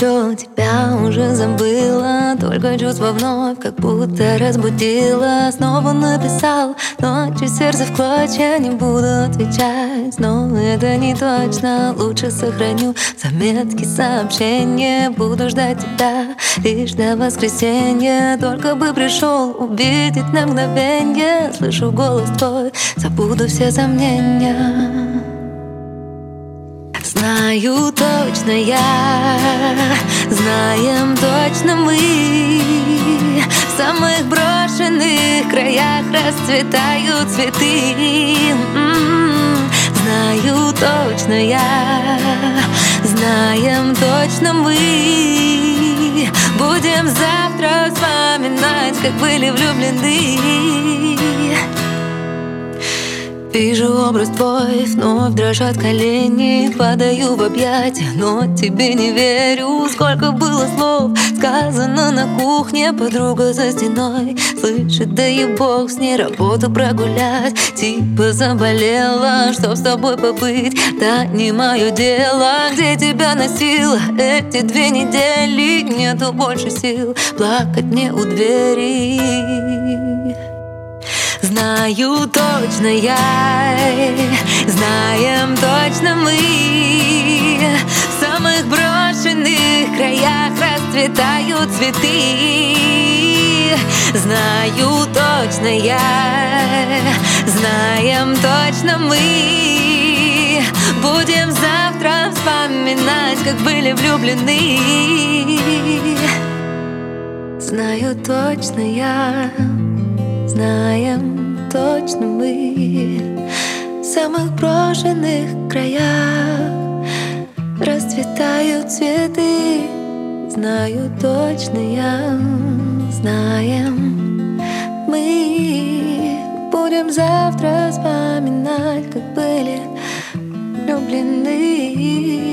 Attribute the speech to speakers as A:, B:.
A: все, тебя уже забыла. Только чувство вновь, как будто разбудила. Снова написал ночью сердце в клочья. Не буду отвечать, но это не точно. Лучше сохраню заметки, сообщения. Буду ждать тебя лишь до воскресенья. Только бы пришел увидеть на мгновенье. Слышу голос твой, забуду все сомнения. Знаю точно я, знаем точно мы. В самых брошенных краях расцветают цветы. Знаю точно я, знаем точно мы. Будем завтра вспоминать, как были влюблены. Вижу образ твой, вновь дрожат колени. Падаю в объятия, но тебе не верю. Сколько было слов сказано на кухне. Подруга за стеной слышит, да и бог с ней. Работу прогулять, типа заболела. Чтоб с тобой побыть, да не мое дело. Где тебя носила эти 2 недели? Нету больше сил плакать мне у двери. Знаю точно я, знаем точно мы. В самых брошенных краях расцветают цветы. Знаю точно я, знаем точно мы. Будем завтра вспоминать, как были влюблены. Знаю точно я, знаем точно мы. В самых брошенных краях расцветают цветы. Знаю точно я, знаем мы. Будем завтра вспоминать, как были влюблены.